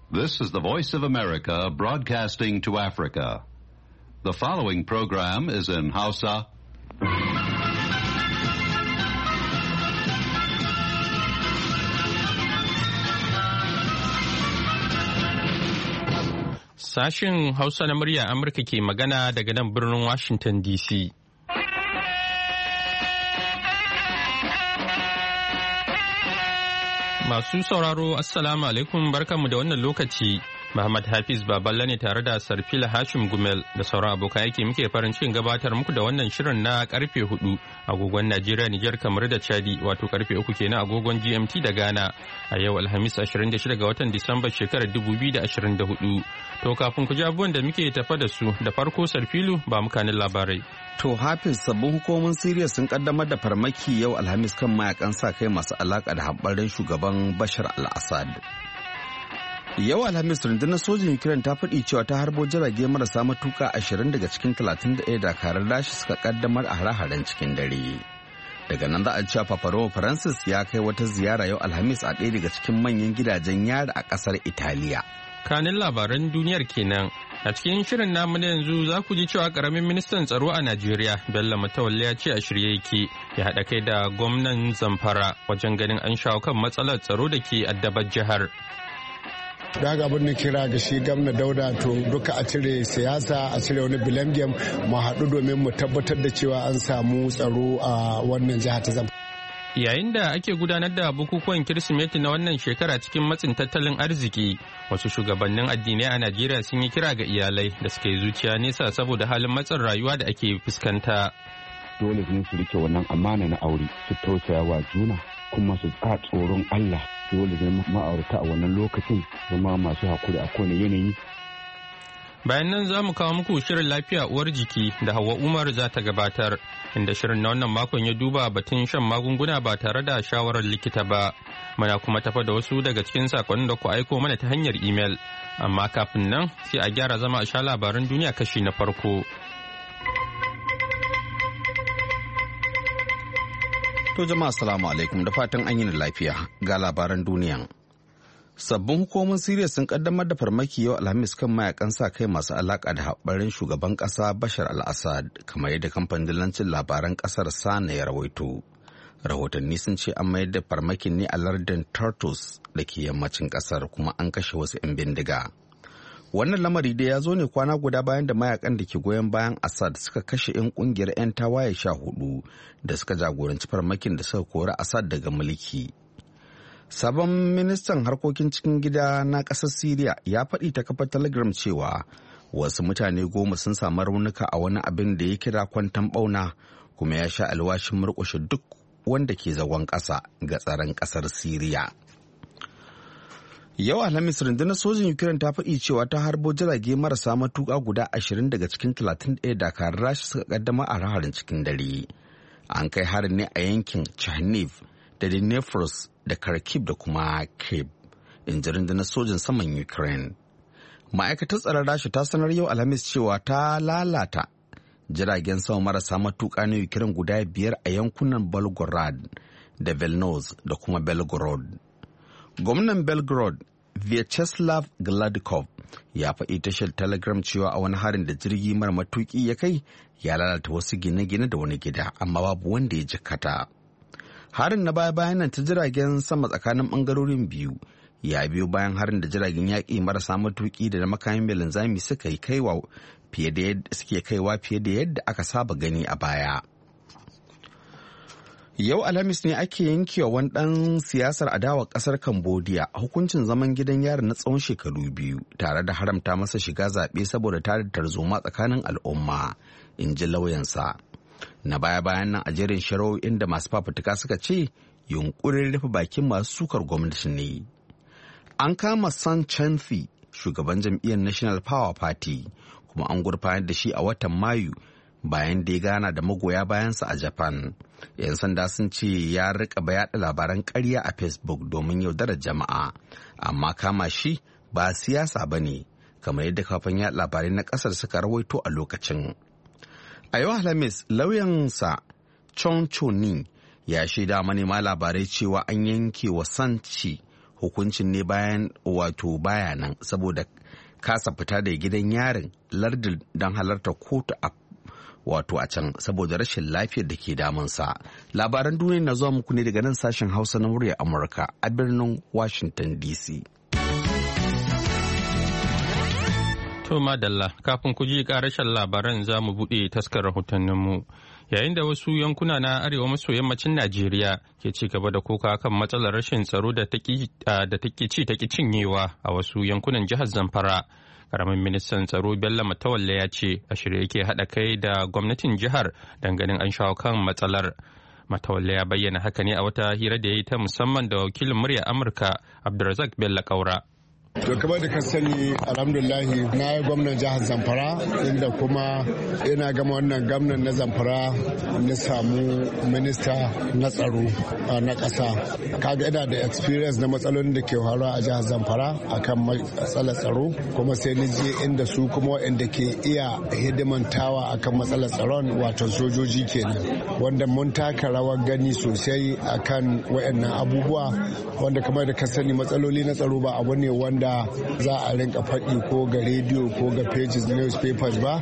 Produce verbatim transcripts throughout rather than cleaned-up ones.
This is the Voice of America broadcasting to Africa. The following program is in Hausa. Sashen Hausa na murya Amurka ke magana daga nan birnin Washington D C. Masu sauraro, Assalamu alaikum barkanmu da wannan lokaci. Muhammad Hafiz Baballa ne tare da Sarfila Hashim Gumel da sauran abokan aiki muke farin cikin gabatar muku da wannan shirin na karfe hudu agogon Najeriya, Nijar, kamar da Chadi, wato karfe uku kenan agogon G M T da Ghana a yau Alhamis ashirin da shida ga watan Disamba shekarar dubu biyu da ashirin da hudu. To kafin ku ji abubuwan da muke tafa da su da farko Sarfilu ba mukanin labarai. To Hafiz, sabbin hukumomin Siriya sun kaddamar da farmaki yau Alhamis kan mayakan sa kai masu alaka da hamɓarin shugaban Bashar al-Assad. Yau Alhamis rundunar sojin Ukraine ta faɗi cewa ta harbo jirage marasa matuka ashirin daga cikin talatin da ɗaya dakarun Rasha suka kaddamar a hare-haren cikin dare. Daga nan za a cewa Papa Roma Francis ya kai wata ziyara yau Alhamis a ɗaya daga cikin manyan gidajen yari a ƙasar Italiya. Kanin labaran duniyar kenan. A cikin shirin namu na yanzu za ku ji cewa karamin ministan tsaro a Najeriya Bello Matawalle ya ce a shirye yake ya haɗa kai da gwamnan Zamfara wajen ganin an shawo kan matsalar tsaro da ke addabar jihar. Da ga abin da kira ga shi gamna Dauda to duka a cire siyasa, a cire wani bilangem mu haɗu domin mu tabbatar da cewa an samu tsaro a wannan jiha ta Zamfara. Yayin da ake gudanar da bukukuwan Kirsimeti na wannan shekara cikin matsin tattalin arziki, wasu shugabannin addinai a Najeriya sun yi kira ga iyalai da suka yi zuciya nesa saboda halin matsin rayuwa da ake fuskanta. Dole ne su rike wannan amana na aure, su tausaya wa juna, kuma su tsaya tsoron Allah. Dole ne ma'aurata a wannan lokacin zama masu hakuri a kowane yanayi. Bayan nan za mu kawo muku shirin lafiya uwar jiki da Hauwa Umar za ta gabatar, inda shirin na wannan makon ya duba batun shan magunguna ba tare da shawarar likita ba. Muna kuma tafa da wasu daga cikin sakonnin da ku aiko mana ta hanyar imel. Amma kafin nan sai a gyara zama a sha labaran duniya kashi na farko. To jama'a assalamu alaikum da fatan an yi lafiya ga labaran duniya. Sabbin hukumomin Siriya sun kaddamar da farmaki yau Alhamis kan mayakan sa kai masu alaka da haɓarin shugaban ƙasa Bashar al-Assad, kamar yadda kamfanin dillancin labaran ƙasar Sana ya rawaito. Rahotanni sun ce an mayar da farmakin ne a lardin Tartus da ke yammacin ƙasar, kuma an kashe wasu 'yan bindiga. Wannan lamari dai ya zo ne kwana guda bayan da mayakan da ke goyon bayan Assad suka kashe 'yan kungiyar 'yan tawaye sha hudu da suka jagoranci farmakin da suka kori Assad daga mulki. Sabon ministan harkokin cikin gida na ƙasar Siriya ya faɗi ta kafar Telegram cewa wasu mutane goma sun samu raunuka a wani abin da ya kira kwantan ɓauna, kuma ya sha alwashin murƙushe duk wanda ke zagon ƙasa ga tsaron ƙasar Siriya. Yau Alhamis rundunar sojin Ukraine ta faɗi cewa ta harbo jirage marasa matuƙa guda ashirin daga cikin talatin da ɗaya dakarun Rasha suka kaddama a harin cikin dare. An kai harin ne a yankin Chernihiv da Dnipro da Kharkiv da kuma Kyiv, in ji rundunar sojin saman Ukraine. Ma'aikatar tsaron Rasha ta sanar yau Alhamis cewa ta lalata jiragen sama marasa matuƙa na Ukraine guda biyar a yankunan Belgorod da Vilnius da kuma Belgorod. Gwamnan Belgorod Vyacheslav Gladkov ya faɗi tashar Telegram cewa a wani harin da jirgi mara matuƙi ya kai ya lalata wasu gine-gine da wani gida, amma babu wanda ya jikkata. Harin na baya-bayan nan ta jiragen sama tsakanin ɓangarorin biyu ya biyo bayan harin da jiragen yaƙi marasa matuƙi da na makamin mai linzami suka yi kaiwa fiye da yadda suke kaiwa fiye da yadda aka saba gani a baya. Yau Alhamis ne ake yankewa wani ɗan siyasar adawa ƙasar Cambodia hukuncin zaman gidan yari na tsawon shekaru biyu tare da haramta masa shiga zaɓe saboda tada tarzoma tsakanin al'umma, in ji lauyansa. Na baya-bayan nan a jerin shari'o'in da masu fafutuka suka ce yunkurin rufe bakin masu sukar gwamnati ne. An kama San Chanfi, shugaban jam'iyyar National Power Party, kuma an gurfanar da shi a watan Mayu bayan da ya gana da magoya bayansa a Japan. 'Yan sanda sun ce ya rika yaɗa labaran ƙarya a Facebook domin yaudarar jama'a, amma kama shi ba siyasa ba ne, kamar yadda kafin yaɗa labarai na ƙasar suka rawaito a lokacin. A yau Alhamis, lauyansa Chong Chonin ya shaida manema labarai cewa an yanke wa Sanchi hukuncin ne bayan wato bayanan saboda kasa fita da gidan yarin lardin don halarta kotu a wato a can saboda rashin lafiyar da ke damunsa. Labaran duniya na zuwa muku ne daga nan sashen Hausa na muryar Amurka a birnin Washington D C. To madalla, kafin ku ji karashen labaran za mu buɗe taskar rahotanninmu. Yayin da wasu yankuna na arewa maso yammacin Najeriya ke ci gaba da koka kan matsalar rashin tsaro da take ci take cinyewa a wasu yankunan jihar Zamfara. Karamin ministan tsaro Bello Matawalle ya ce a shirye yake haɗa kai da gwamnatin jihar ganin an shawo kan matsalar. Matawalle ya bayyana haka ne a wata hira da ya yi ta musamman da wakilin murya Amurka Abdulrazak Bello Kaura. To kamar da ka sani alhamdulahi na yi gwamnan jihar Zamfara inda kuma ina gama wannan gwamnan na Zamfara na samu minista na tsaro na ƙasa. Kaga ina da experience na matsalolin da ke faruwa a jihar Zamfara akan matsalar tsaro kuma sai ni je inda su kuma waɗanda ke iya hidimantawa akan matsalar tsaron wato sojoji kenan wanda mun taka rawar gani sosai akan waɗannan abubuwa wanda kamar da ka sani matsaloli na tsaro ba abu ne wanda da za a rinka faɗi ko ga rediyo ko ga pages newspapers ba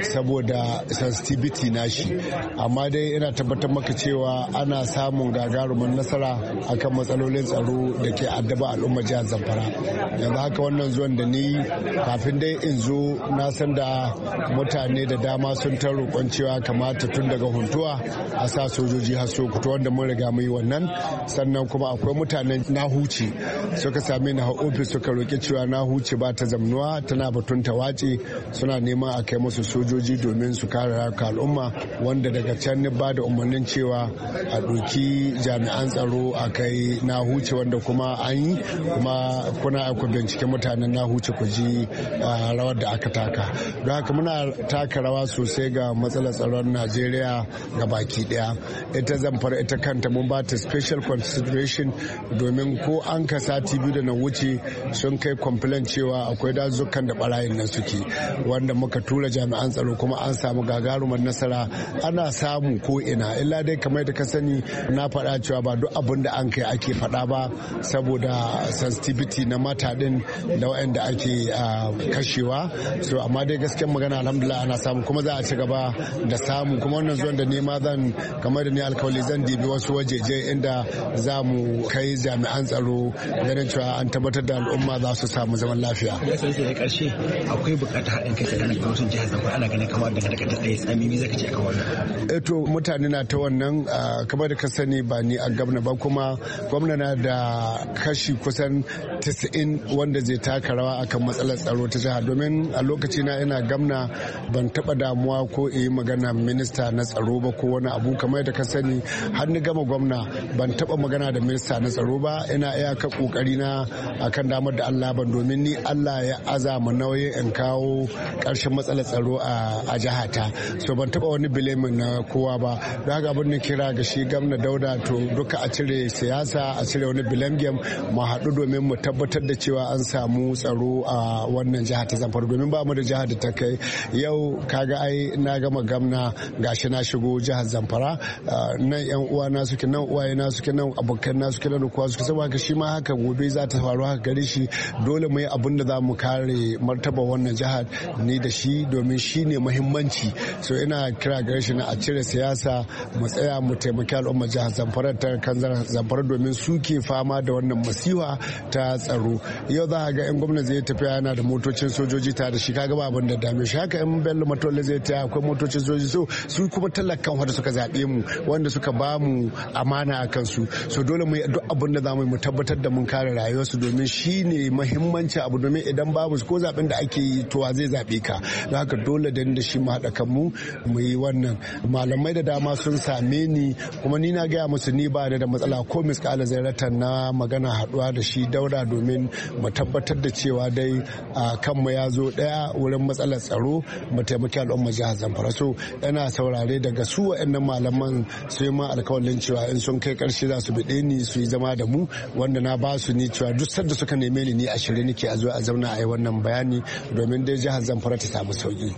saboda sensitivity nashi amma dai ina tabbatar maka cewa ana samun gagarumin nasara akan matsalolin tsaro da ke addaba al'ummar jihar Zamfara. Yanzu haka wannan zuwan da ni kafin dai in zo na san da mutane da dama sun ta roƙon cewa kamata tun daga huntuwa a sa sojoji har Sokoto wanda mun riga mu yi wannan sannan kuma akwai mutanen na huce suka same ni a ofis suka roƙi cewa na huce ba ta zamnuwa tana batun ta wace suna neman a kai musu sojoji domin su kare rayuka al'umma wanda daga can ni ba da umarnin cewa a ɗauki jami'an tsaro a kai na huce wanda kuma an yi kuma kuna aiko bincike mutanen na huce ku ji rawar da aka taka don haka muna taka rawa sosai ga matsalar tsaron Najeriya ga baki daya ita Zamfara ita kanta mun ba ta special consideration domin ko an ka sati biyu da na wuce sun kai complaint cewa akwai dazukan da barayin nan suke wanda muka tura jami'an tsaro kuma an samu gagarumar nasara ana samu ko ina illa dai kamar da ka sani na faɗa cewa ba duk abin da an kai ake faɗa ba saboda sensitivity na mata din da waɗanda ake kashewa so amma dai gaskiyar magana alhamdulillah ana samu kuma za a ci gaba da samu kuma wannan zuwan da nema zan kamar da ni alkawali zan dibi wasu wajeje inda za mu kai jami'an tsaro ganin cewa an tabbatar da al'umma za su samu zaman lafiya. Ya sai sai karshe akwai bukatar haɗin kai tsakanin gwamnatin jihar Zamfara ana ganin kamar daga daga ɗaya tsami me zaka ce akan wannan. Eh to mutane na ta wannan kamar da ka sani ba ni a gwamna ba kuma gwamna na da kashi kusan tisa'in wanda zai taka rawa akan matsalar tsaro ta jihar domin a lokaci na ina gwamna ban taba damuwa ko yi magana minista na tsaro ba ko wani abu kamar da ka sani har ni gama gwamna ban taba magana da minista na tsaro ba ina iyaka kokari na akan damar da Allah ban domin ni Allah ya azama nauyi in kawo karshen matsalar tsaro a jihata so ban taba wani bilemin na kowa ba don haka abin da kira ga shi gwamna Dauda to duka a cire siyasa a cire wani bilamgem mu haɗu domin mu tabbatar da cewa an samu tsaro a wannan jihar ta Zamfara domin ba mu da jihar da ta kai yau kaga ai na gama gwamna gashi na shigo jihar Zamfara nan yan uwa na suke nan uwaye na suke nan abokan na suke nan kuwa suke saboda shi ma haka gobe za ta faru haka gare shi dole mu yi abin da za mu kare martaba wannan jihar ni da shi domin shi ne muhimmanci so ina kira gare shi na a cire siyasa mu tsaya mu taimaki al'ummar jihar Zamfara ta kan Zamfara domin suke fama da wannan masifa ta tsaro yau za a ga in gwamnati zai tafiya yana da motocin sojoji ta da shi kaga ba abin da dame shi haka in Bello Matolle zai ta akwai motocin sojoji so su kuma talakan wanda suka zaɓe mu wanda suka ba mu amana a kansu so dole mu yi duk abin da za mu yi mu tabbatar da mun kare rayuwarsu domin shi ne muhimmanci abu domin idan babu ko zaɓen da ake yi to zai zaɓe ka don haka dole da da shi mu haɗa kanmu mu yi wannan malamai da dama sun same ni kuma ni na gaya musu ni ba da matsala ko miskala zairatan na magana haɗuwa da shi Dauda domin mu tabbatar da cewa dai kanmu ya zo ɗaya wurin matsalar tsaro mu taimaki al'ummar jihar Zamfara so yana saurare daga su waɗannan malaman su yi ma alkawalin cewa in sun kai ƙarshe za su biɗe ni su yi zama da mu wanda na ba su ni cewa duk sanda suka neme ni ni a shirye nake a zo a zauna a yi wannan bayani domin dai jihar Zamfara ta samu sauki.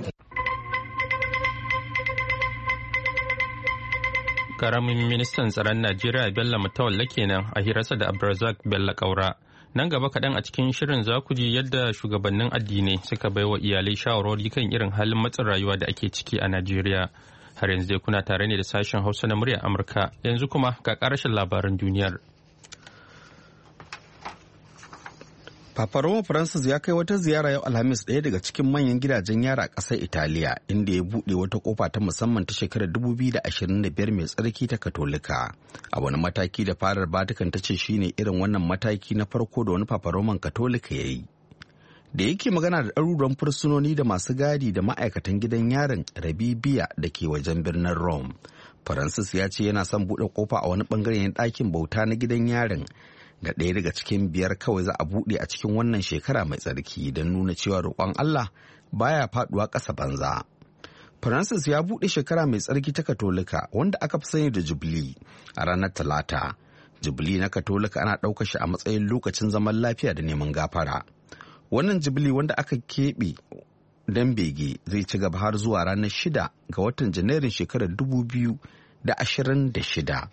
Karamin ministan tsaron Najeriya Bello Matawalle kenan a hirarsa da Abdulrazak Bello Kaura. Nan gaba kaɗan a cikin shirin za ku ji yadda shugabannin addinai suka bai wa iyalai shawarwari kan irin halin matsin rayuwa da ake ciki a Najeriya. Har yanzu dai kuna tare ne da sashen Hausa na muryar Amurka. Yanzu kuma ga ƙarashin labaran duniyar. Papa Roma Francis ya kai wata ziyara yau Alhamis ɗaya daga cikin manyan gidajen yara a ƙasar Italiya, inda ya buɗe wata ƙofa ta musamman ta shekarar dubu biyu da ashirin da biyar mai tsarki ta Katolika. A wani mataki da farar Vatican ta ce shine irin wannan mataki na farko da wani Papa Roman Katolika ya yi. Da yake magana da ɗaruran fursunoni da masu gadi da ma'aikatan gidan yarin Rabibiya da ke wajen birnin Rome. Francis ya ce yana son buɗe ƙofa a wani ɓangare na ɗakin bauta na gidan yarin da ɗaya daga cikin biyar kawai za a buɗe a cikin wannan shekara mai tsarki don nuna cewa roƙon Allah baya faɗuwa ƙasa banza. Francis ya buɗe shekara mai tsarki ta Katolika wanda aka fi sani da Jubilee a ranar Talata. Jubilee na Katolika ana ɗaukar shi a matsayin lokacin zaman lafiya da neman gafara. Wannan Jubilee wanda aka keɓe don bege zai ci gaba har zuwa ranar shida ga watan Janairun shekarar dubu biyu da ashirin da shida.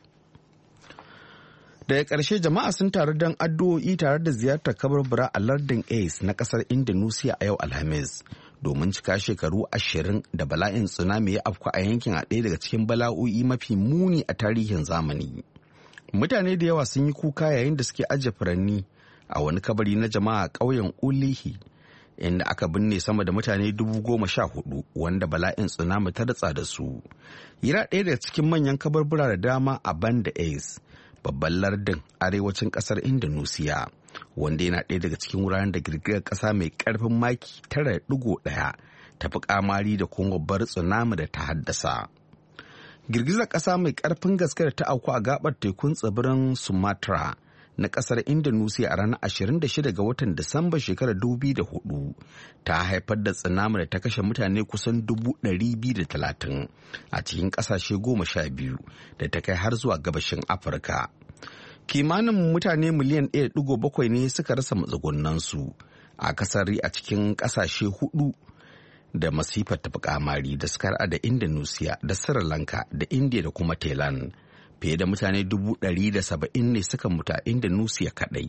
Daga ƙarshe jama'a sun taru don addu'o'i tare da ziyartar kabarbura a lardin Ace na ƙasar Indonesia a yau Alhamis domin cika shekaru ashirin da bala'in tsunami ya afku a yankin a ɗaya daga cikin bala'o'i mafi muni a tarihin zamani. Mutane da yawa sun yi kuka yayin da suke ajiye furanni a wani kabari na jama'a a ƙauyen Ulihi inda aka binne sama da mutane dubu goma sha hudu wanda bala'in tsunami ta datsa da su. Yana ɗaya daga cikin manyan kabarbura da dama a Banda Ace, babban lardin arewacin kasar Indonesia, wanda yana ɗaya daga cikin wuraren da girgizar ƙasa mai ƙarfin maki tara ɗigo ɗaya ta fi kamari da kuma babbar tsunami da ta haddasa. Girgizar ƙasa mai ƙarfin gaske da ta auku a gabar tekun tsibirin Sumatra na ƙasar Indonesia a ranar ashirin da shida ga watan Disamba shekarar dubu biyu da hudu ta haifar da tsunami da ta kashe mutane kusan dubu ɗari biyu da talatin a cikin ƙasashe goma sha biyu da ta kai har zuwa gabashin Afirka. Kimanin mutane miliyan ɗaya da ɗigo bakwai ne suka rasa matsugunansu a kasari a cikin ƙasashe hudu da masifar tafi kamari da suka da Indonesia da Sri Lanka da India da kuma Thailand. Fiye da mutane dubu ɗari da saba'in ne suka mutu a Indonesia kaɗai.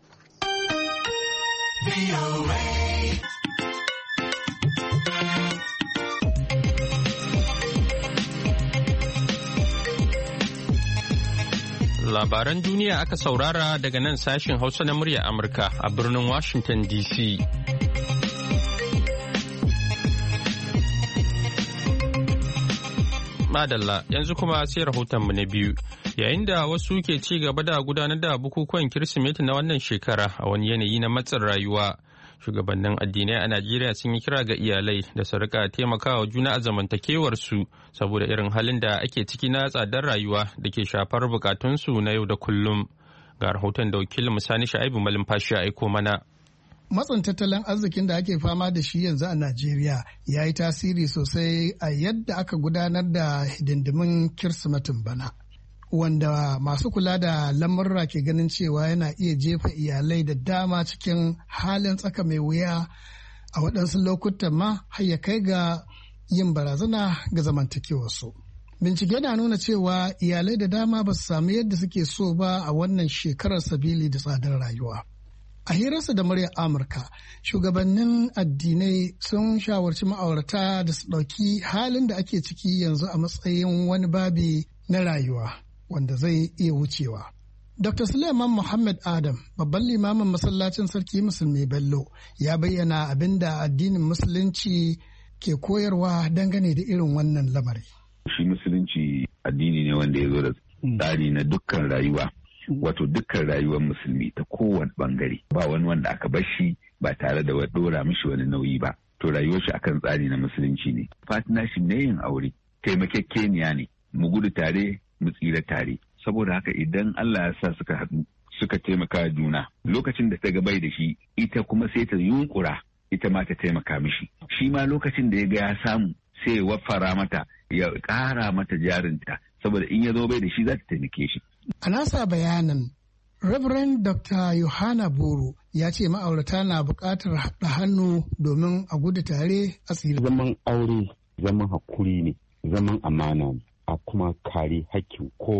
Labaran duniya aka saurara daga nan sashin Hausa na murya Amurka a birnin Washington D C. Madalla yanzu kuma sai rahotonmu na biyu. Yayin da wasu ke ci gaba da gudanar da bukukuwan Kirsimeti na wannan shekara a wani yanayi na matsin rayuwa, shugabannin addinai a Najeriya sun yi kira ga iyalai da su rika taimakawa juna a zamantakewarsu saboda irin halin da ake ciki na tsadar rayuwa da ke shafar bukatunsu na yau da kullum. Ga rahoton da wakilin Sani Sha'ibu Malumfashi ya aiko mana. Matsin tattalin arzikin da ake fama da shi yanzu a Najeriya ya yi tasiri sosai a yadda aka gudanar da hidindimin Kirsimetin bana, wanda masu kula da lamurra ke ganin cewa yana iya jefa iyalai da dama cikin halin tsaka mai wuya a waɗansu lokutan ma har ya kai ga yin barazana ga zamantakewarsu. Bincike na nuna cewa iyalai da dama ba su sami yadda suke so ba a wannan shekarar sabili da tsadar rayuwa. A hirarsa da muryar Amurka, shugabannin addinai sun shawarci ma'aurata da su ɗauki halin da ake ciki yanzu a matsayin wani babi na rayuwa wanda zai iya wucewa. Doctor Suleiman Muhammad Adam, babban limamin masallacin Sarki Musulmi Bello, ya bayyana abin da addinin Musulunci ke koyarwa dangane da irin wannan lamari. Shi Musulunci addini ne wanda ya zo da tsari na dukkan rayuwa. Wato dukkan rayuwar musulmi ta kowane bangare, ba wani wanda aka bar shi ba tare da dora mishi wani nauyi ba. To rayuwar shi akan tsari na musulunci ne. Partnership ne yin aure, taimakekeniya ne, mu gudu tare mu tsira tare. Saboda haka idan Allah ya sa suka haɗu suka taimaka juna, lokacin da ta gabai da shi ita kuma sai ta yunkura ita ma ta taimaka mishi. Shi ma lokacin da ya ga ya samu sai ya wafara mata, ya ƙara mata jarinta, saboda in ya zo bai da shi za ta taimake shi. A nasa bayanin, Reverend Doctor Yohana Buru ya ce ma'aurata na buƙatar haɗa hannu domin a gudu tare a tsira. Zaman aure zaman hakuri ne, zaman amana ne, a kuma kare hakkin kowa.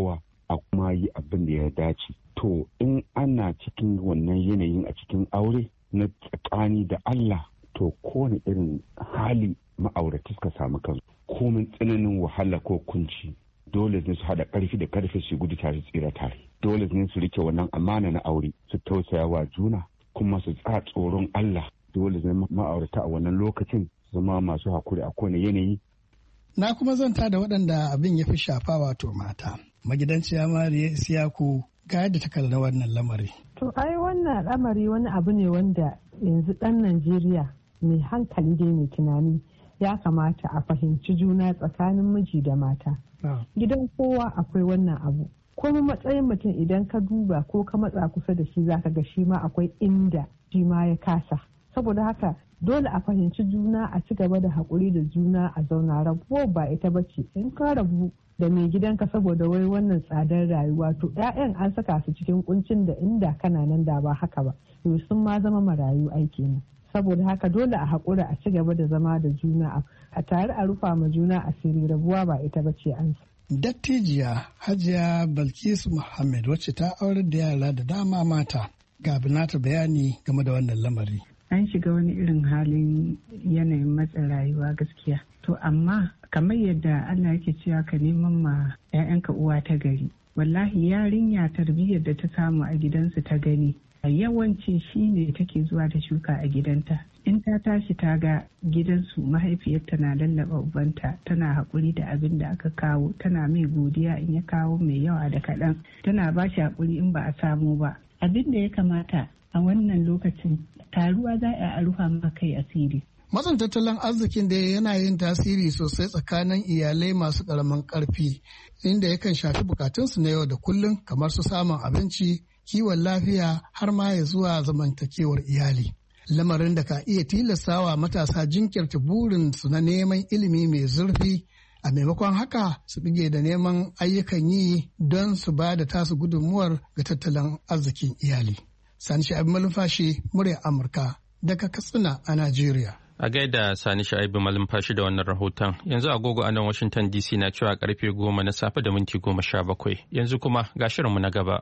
a kuma yi abin da ya dace. To in ana cikin wannan yanayin a cikin aure na tsakani da Allah, to kowane irin hali ma'aurata suka samu kansu, komin tsananin wahala ko kunci, dole ne su haɗa ƙarfi da ƙarfe su gudu tare tsira tare. Dole ne su rike wannan amana na aure, su tausaya wa juna kuma su tsaya tsoron Allah. Dole ne ma'aurata a wannan lokacin zama masu hakuri a kowane yanayi. Na kuma zanta da waɗanda abin ya fi shafa, wato mata. Magidanciya Mariya Isiyaku ga yadda ta kalli wannan lamari. To ai wannan lamari wani abu ne wanda yanzu ɗan Najeriya mai hankali dai mai tunani ya kamata a fahimci juna tsakanin miji da mata. Gidan kowa akwai wannan abu. Kuma matsayin mutum idan ka duba ko ka matsa kusa da shi zaka ga shi ma akwai inda shi ma ya kasa. Saboda haka dole a fahimci juna, a ci gaba da haƙuri da juna, a zauna. Rabuwa ba ita bace. In ka rabu da mai gidanka saboda wai wannan tsadar rayuwa, to 'ya'yan an saka su cikin kuncin da inda kana nan da ba haka ba, to sun ma zama marayu aiki ne. Saboda haka dole a haƙura, a ci gaba da zama da juna, a tare a rufa ma juna asiri. Rabuwa ba ita bace an. Dattijiya Hajiya Balkisu Muhammad wacce ta aurar da yara da dama mata, ga nata bayani game da wannan lamari. An shiga wani irin halin yanayin matsin rayuwa gaskiya. To amma kamar yadda Allah yake cewa ka neman ma 'ya'yanka uwa ta gari. Wallahi yarinya tarbiyyar da ta samu a gidansu ta gani, yawanci shi ne take zuwa ta shuka a gidanta. In ta tashi ta ga gidansu mahaifiyarta na lallaba ubanta, tana haƙuri da abin da aka kawo, tana mai godiya in ya kawo mai yawa da kaɗan, tana ba shi haƙuri in ba a samu ba. Abin da ya kamata a wannan lokacin taruwa za a rufa maka kai asiri. Matsin tattalin arzikin da yana yin tasiri sosai tsakanin iyalai masu ƙaramin ƙarfi, inda yakan shafi bukatunsu na yau da kullum kamar su samun abinci, kiwon lafiya, har ma ya zuwa zamantakewar iyali. Lamarin da ka iya tilastawa matasa jinkirta burinsu na neman ilimi mai zurfi, a maimakon haka su bige da neman ayyukan yi don su ba da tasu gudunmuwar ga tattalin arzikin iyali. Sani Sha'ibu Malumfashi, murya Amurka, daga Katsina a Najeriya. A gaida Sani Sha'ibu Malumfashi da wannan rahoton. Yanzu agogo a nan Washington D C na cewa karfe goma na safe da minti goma sha bakwai. Yanzu kuma ga shirinmu na gaba.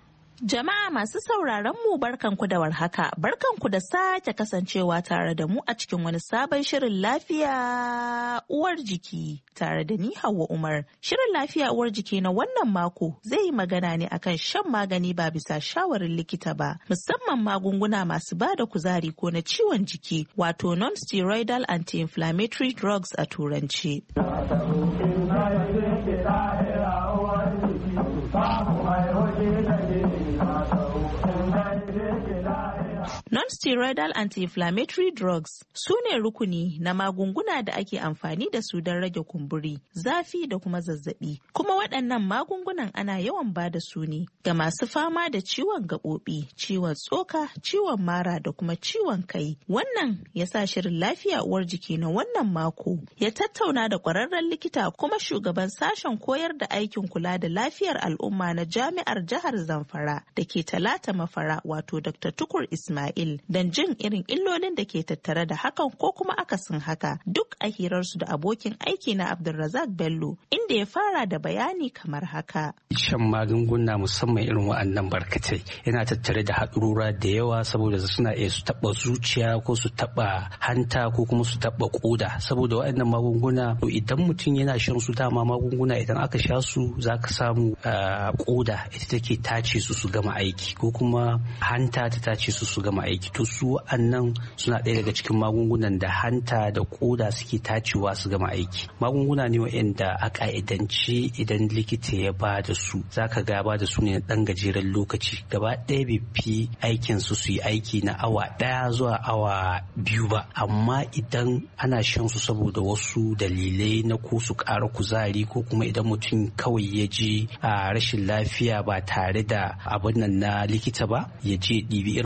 Jama'a masu sauraron mu barkanku da warhaka, barkanku da sake kasancewa tare da mu a cikin wani sabon shirin lafiya uwar jiki tare da ni Hauwa Umar. Shirin lafiya uwar jiki na wannan mako zai yi magana ne akan shan magani ba bisa shawarin likita ba, musamman magunguna masu ba da kuzari ko na ciwon jiki, wato non-steroidal anti-inflammatory drugs a turanci. Non-steroidal anti-inflammatory drugs su ne rukuni na magunguna da ake amfani da su don rage kumburi, zafi da kuma zazzabi. Kuma waɗannan magungunan ana yawan ba da su ne ga masu fama da ciwon gaɓoɓi, ciwon tsoka, ciwon mara da kuma ciwon kai. Wannan ya sa shirin lafiya uwar jiki na wannan mako ya tattauna da ƙwararren likita kuma shugaban sashen koyar da aikin kula da lafiyar al'umma na jami'ar jihar Zamfara da ke Talata Mafara, wato Doctor Tukur Ismail, don jin irin illolin da ke tattare da hakan ko kuma akasin haka, duk a hirarsu da abokin aiki na Abdulrazak Bello, inda ya fara da bayani kamar haka. Shan magunguna musamman irin wa'annan barkatai yana tattare da haɗurura da yawa, saboda suna iya su taɓa zuciya ko su taɓa hanta ko kuma su taɓa ƙoda. Saboda wa'annan magunguna idan mutum yana shan su, dama magunguna idan aka sha su za ka samu ƙoda ita take tace su su gama aiki, ko kuma hanta ta tace su su gama aiki. To su wa'annan suna ɗaya daga cikin magungunan da hanta da ƙoda suke tacewa su gama aiki. Magunguna ne wa'anda a ƙa'idance idan likita ya ba da su, za ka ga ba da su ne na ɗan gajeren lokaci, gaba ɗaya bai fi aikin su su yi aiki na awa ɗaya zuwa awa biyu ba. Amma idan ana shan su saboda wasu dalilai na ko su ƙara kuzari, ko kuma idan mutum kawai ya ji a rashin lafiya ba tare da abin nan na likita ba, ya je ɗibi irin wa'annan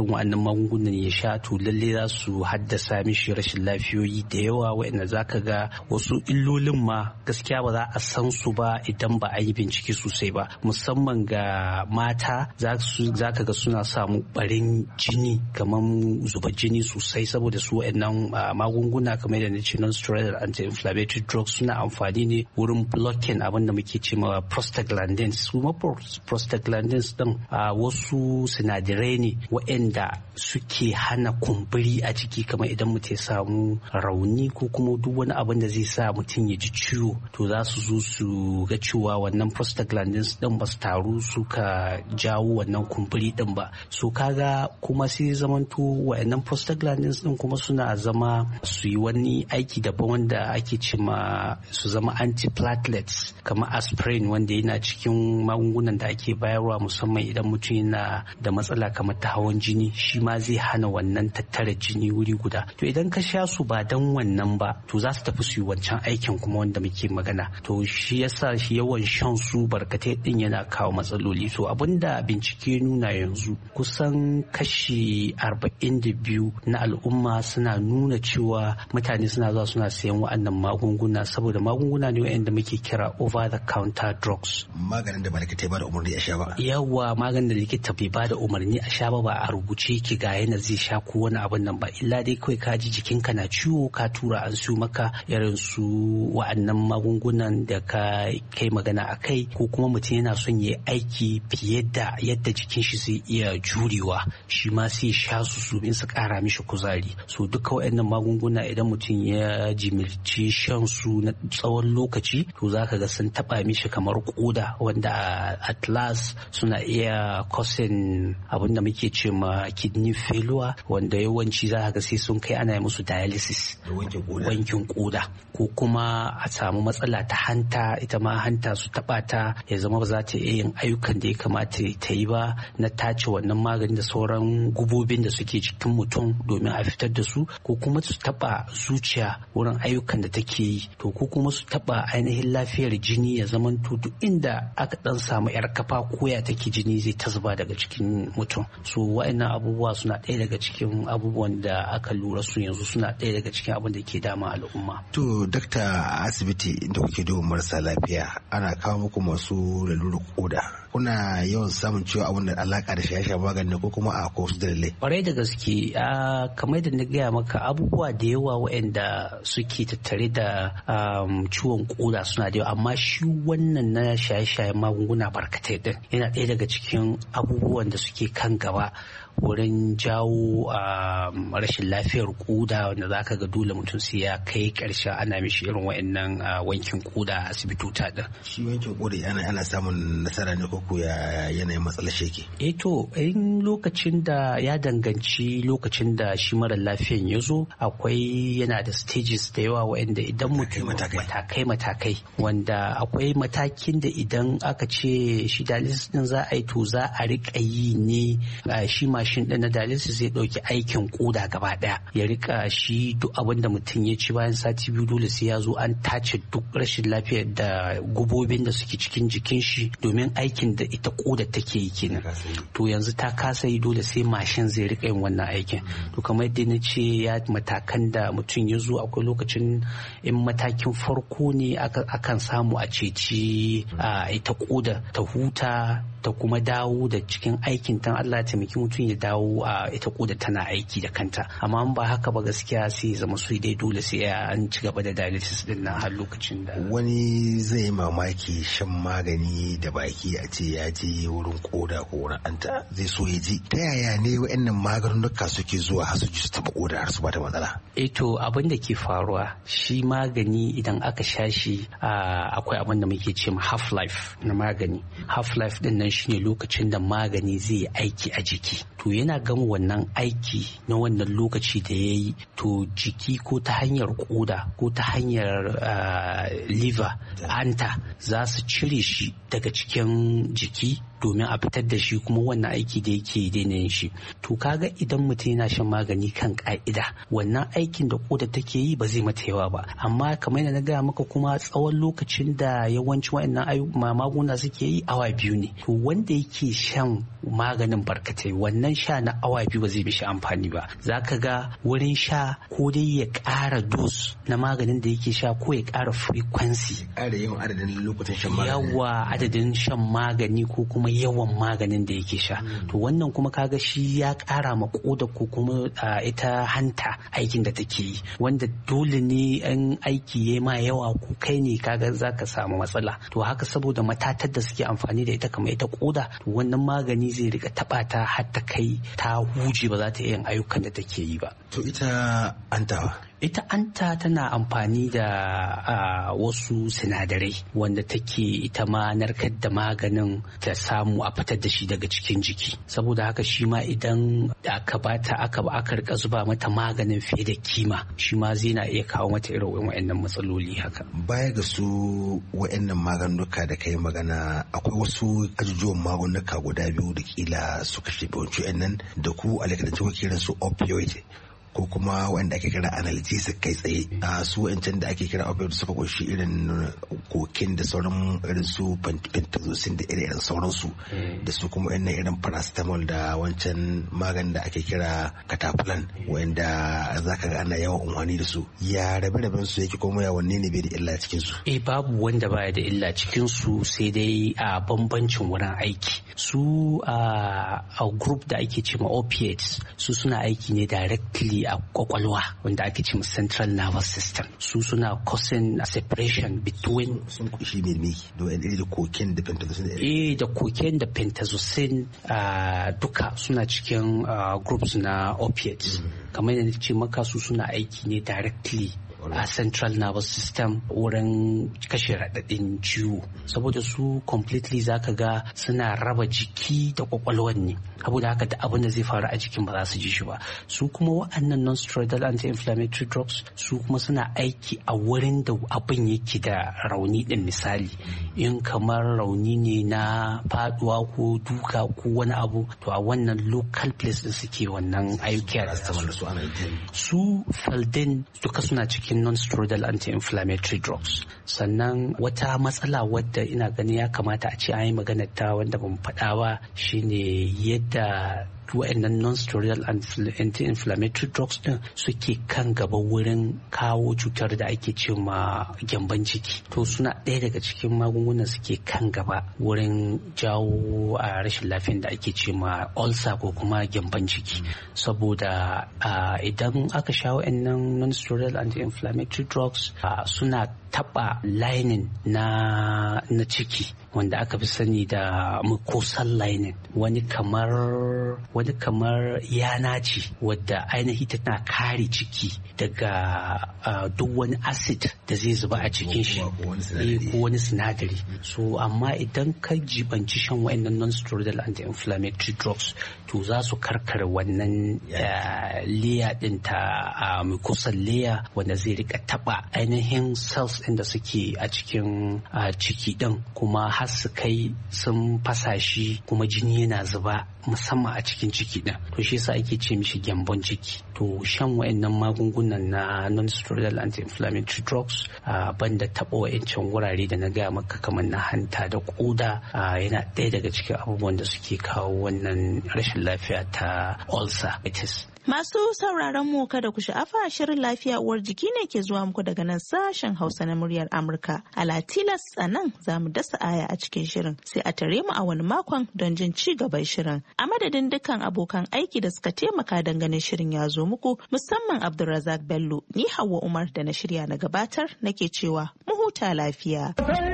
magungunan ya sha to lalle za su haddasa mishi rashin lafiyoyi da yawa waɗanda za ka ga wasu illolin ma gaskiya ba za a san su ba idan ba a yi bincike sosai ba, musamman ga mata za ka ga suna samu barin jini kamar zuba jini sosai saboda su waɗannan magunguna kamar da nace non-steroidal anti-inflammatory drugs suna amfani ne wurin blocking abin da muke cewa prostaglandins. Su ma prostaglandins din a wasu sinadarai ne waɗanda suke hana kumburi a jiki, kamar idan mutum ya samu rauni ko kuma duk wani abin da zai sa mutum ya ji ciwo to za su zo su ga cewa wannan prostaglandins din ba su taru suka jawo wannan kumburi din ba. So kaga kuma sai zamanto waɗannan prostaglandins din kuma suna zama su yi wani aiki daban wanda ake cema su zama antiplatelets kamar aspirin wanda yana cikin magungunan da ake bayarwa musamman idan mutum yana da matsala kamar ta hawan jini, shi ma zai hana wannan tattara jini wuri guda. To idan ka sha su ba dan wannan ba to za su tafi su yi wancan aikin kuma wanda muke magana. To shi yasa shi yawan shan su barkatai din yana kawo matsaloli. To abinda bincike nuna yanzu kusan kashi arba'in da biyu na al'umma suna nuna cewa mutane suna zuwa suna sayan wa'annan magunguna saboda magunguna ne wa'anda muke kira over the counter drugs. Maganin da ba likita ba da umarni a sha ba. Yawa maganin da likita bai ba da umarni a sha ba, ba a rubuce ki ga yana zai sha ko wani abin nan ba, illa dai kawai ka ji jikinka na ciwo ka tura an siyo maka irin su wa'annan magungunan da ka kai magana a kai, ko kuma mutum yana son ya aiki fiye da yadda jikin shi zai iya jurewa, shi ma sai sha su su bin su kara mishi kuzari. So duka wa'annan magunguna idan mutum ya jimilci shan su na tsawon lokaci to zaka ga sun taba mishi kamar koda, wanda at last suna iya causing abin da muke ce ma kidney failure, wanda yawanci za ga sai sun kai ana yi musu dialysis, wankin koda, ko kuma a samu matsala ta hanta, ita ma hanta su taba ta ya zama ba za ta iya yin ayyukan da ya kamata ta yi ba na tace wannan magani da sauran gubobin da suke cikin mutum domin a fitar da su, ko kuma su taba zuciya wurin ayyukan da take yi, to ko kuma su taba ainihin lafiyar jini ya zama duk inda aka dan samu yar kafa koya take jini zai ta zuba daga cikin mutum. So wa'annan abubuwa suna ɗaya daga cikin abubuwan da aka lura su yanzu suna ɗaya daga cikin abin da ke dama al'umma. To dakta, a asibiti inda kuke duba marasa lafiya ana kawo muku masu lalurar koda, kuna yawan samun cewa abin da alaka da shaye-shayen magani ko kuma a ko su dalilai? Kwarai da gaske, kamar da na gaya maka abubuwa da yawa waɗanda suke tattare da ciwon koda suna da yawa, amma shi wannan na shaye-shayen magunguna barkatai din yana ɗaya daga cikin abubuwan da suke kan gaba wurin jawo rashin lafiyar koda, wanda za ka ga dole mutum sai ya kai ƙarshen ana mishi irin wa'annan wankin koda a asibitota din. Shi wankin koda ana ana samun nasara ne ko ya yanayin matsalar sheke? Eh to in lokacin da ya danganci lokacin da shi mara lafiyan ya zo, akwai yana da stages da yawa wa'anda idan mutum matakai matakai wanda akwai matakin da idan aka ce shi dialysis din za a yi to za a riƙa yi ne shi ma mashin ɗin na dialysis zai ɗauki aikin koda gaba ɗaya ya rika shi duk abin da mutum ya ci bayan sati biyu dole sai ya zo an tace duk rashin lafiyar da gubobin da suke cikin jikin shi domin aikin da ita koda take yi kenan. To yanzu ta kasa yi, dole sai mashin zai rika yin wannan aikin. To kamar yadda na ce ya matakan da mutum ya zo, akwai lokacin in matakin farko ne akan samu a ceci ita koda ta huta ta kuma dawo da cikin aikin tan Allah ya taimaki mutum ya dawo a ita koda tana aiki da kanta. Amma ba haka ba gaskiya sai zama su dai dole sai an ci gaba da dialysis din nan har lokacin da wani zai mamaki shan magani da baki a ce ya je wurin koda ko wurin anta zai so ya ji ta yaya ne wa'annan maganunuka suke zuwa har su ji su taba koda har su ba ta matsala. Eh to abin da ke faruwa shi magani idan aka sha shi akwai abin da muke ce half life na magani. Half life din nan shine lokacin da magani zai yi aiki a jiki. To yana gama wannan aiki na wannan lokaci da ya yi, to jiki ko ta hanyar koda ko ta hanyar liver hanta za su cire shi daga cikin jiki domin a fitar da shi, kuma wannan aiki da yake daina yin shi. To kaga idan mutum yana shan magani kan ka'ida, wannan aikin da koda take yi ba zai mata yawa ba. Amma kamar yadda na gaya maka kuma tsawon lokacin da yawancin wa'annan magunguna suke yi awa biyu ne. To wanda yake shan maganin barkatai wannan sha na awa biyu ba zai mishi amfani ba. Zaka ga wurin sha ko dai ya ƙara dose na maganin da yake sha ko ya ƙara frequency, ƙara yawan adadin lokacin shan magani, yawa adadin shan magani ko kuma yawan maganin da yake sha. mm. To wannan kuma kaga shi ya ƙara ma koda ko kuma uh, ita hanta aikin da take yi, wanda dole ne an aiki ya ma yawa ko kai ne kaga zaka samu matsala. To haka saboda matatar da suke amfani da ita kamar ita koda, to wannan magani zai rika taba ta har ta kai ta huje ba za ta yin ayyukan da take yi ba. To ita antawa ita anta tana amfani da uh, wasu sinadarai wanda take ita ma narkar da maganin ta samu a fitar da shi daga cikin jiki. Saboda haka shi ma idan aka bata aka ba aka rika zuba mata maganin fiye da kima, shi ma zai na iya kawo mata irin wa'annan matsaloli haka. Baya ga su wa'annan maganuka da kai magana, akwai wasu ajujuwan magunguka guda biyu da kila suka shafi wancan nan da ku a likitance kuke kiran su opioid ko kuma wanda ake kira analgesic kai tsaye. a su wancan da ake kira opioid suka kunshi irin kokin da sauran irin su pentazocin da irin sauransu, da su kuma irin irin paracetamol da wancan maganin da ake kira cataplan wanda zaka ga ana yawan unwani da su. Ya rabe raben su yake kuma ya wanne ne bai da illa cikin su? Eh babu wanda baya da illa cikin su, sai dai a bambancin wurin aiki. Su a group da ake cewa opiates su suna aiki ne directly a kwakwalwa wanda ake cewa central nervous system. Su suna causing a separation between sun kushi mai da wani da cocaine da pentazocin. Eh da cocaine da pentazocin duka suna cikin groups na opiates. mm. Kamar yadda ce maka su suna aiki ne directly a central nervous system wurin kashe raɗaɗin ciwo, saboda su completely zaka ga suna raba jiki da kwakwalwan ne, saboda haka da abin da zai faru a jikin ba za su ji shi ba. Su kuma wa'annan non-steroidal anti-inflammatory drugs su kuma suna aiki a wurin da abin yake da rauni din. Misali in kamar rauni ne na faduwa ko duka ko wani abu, to a wannan local place din suke wannan ayyuka. Su Feldin duka suna cikin non-steroidal anti-inflammatory drugs. Sannan wata matsala wadda ina gani ya kamata a ce an yi magana ta wanda ban faɗa ba shine yadda wa'annan non-steroidal anti-inflammatory drugs din suke kan gaba wurin kawo cutar da ake ce ma gyamban ciki. To suna ɗaya daga cikin magungunan suke kan gaba wurin jawo a rashin lafiyar da ake ce ma ulcer ko kuma gyamban ciki. Saboda idan aka sha wa'annan non-steroidal anti-inflammatory drugs suna taɓa lining na na ciki wanda aka fi sani da mucosal lining, wani kamar wani kamar yana ce wadda ainihi tana kare ciki daga uh, duk wani acid da zai zuba a cikin shi ko wani sinadari. So amma idan ka jibanci shan wa'annan non-steroidal anti-inflammatory drugs, to za su karkare wannan uh, layer din ta uh, mucosal layer wanda zai rika taba ainihin cells din da suke a cikin uh, ciki din, kuma har su kai sun fasa shi kuma jini yana zuba musamman a cikin ciki din. To shi yasa ake ce mishi gyambon ciki. To shan wa'annan magungunan na non-steroidal anti-inflammatory drugs uh, banda taɓa wa'ancan wurare da na gaya maka kamar na hanta da koda uh, yana ɗaya daga cikin abubuwan da suke kawo wannan rashin lafiya ta ulcer. Masu sauraron mu kada ku sha'afa, shirin lafiya uwar jiki ne ke zuwa muku daga nan sashen Hausa na muryar Amurka. A Latilas a nan za mu dasa aya a cikin shirin, sai a tare mu a wani makon don jin ci gaban shirin. A madadin dukkan abokan aiki da suka taimaka don ganin shirin ya zo muku, musamman Abdulrazak Bello, ni Hauwa Umar da na shirya na gabatar nake cewa mu huta lafiya.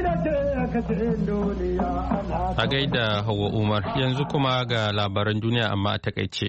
A gaida Hauwa Umar, yanzu kuma ga labaran duniya amma a takaice.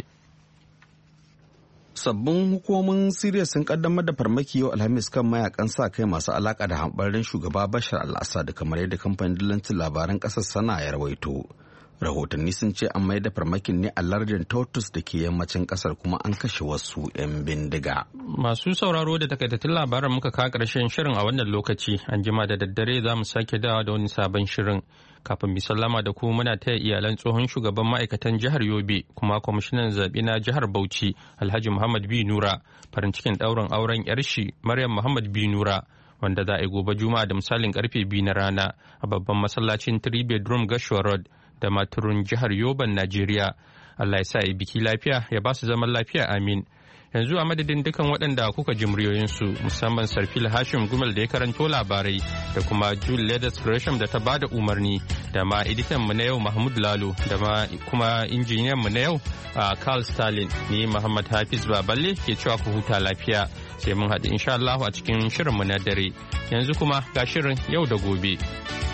Sabbin hukumomin Siriya sun kaddamar da farmaki yau Alhamis kan mayakan sa kai masu alaka da hambarin shugaba Bashar al-Assad, kamar yadda kamfanin dillancin labaran kasar Sana ya rawaito. Rahotanni sun ce an mai da farmakin ne a lardin Tartus da ke yammacin kasar, kuma an kashe wasu 'yan bindiga. Masu sauraro da takaitattun labaran muka kawo ƙarshen shirin a wannan lokaci. An jima da daddare za mu sake dawa da wani sabon shirin. Kafin bi sallama da ku muna taya iyalan tsohon shugaban ma'aikatan jihar Yobe kuma kwamishinan zaɓe na jihar Bauchi Alhaji Muhammad B. Nura farin cikin ɗaurin auren 'yar shi Maryam Muhammad B. Nura, wanda za a yi gobe Juma'a da misalin karfe biyu na rana a babban masallacin three bedroom Gashua Road da maturun jihar Yoban Najeriya. Allah ya sa yi biki lafiya ya ba su zaman lafiya amin. Yanzu a madadin dukan waɗanda kuka ji muryoyinsu musamman Sarfil Hashim Gumel da ya karanto labarai da kuma Jude Leathers Gresham da ta ba da umarni da ma editan mu na yau Mahmud Lalo da ma kuma injiniyan mu na yau a Carl Stalin ni Muhammad Hafiz Baballe ke cewa ku huta lafiya sai mun haɗu insha Allah a cikin shirin mu na dare. Yanzu kuma ga shirin yau da gobe.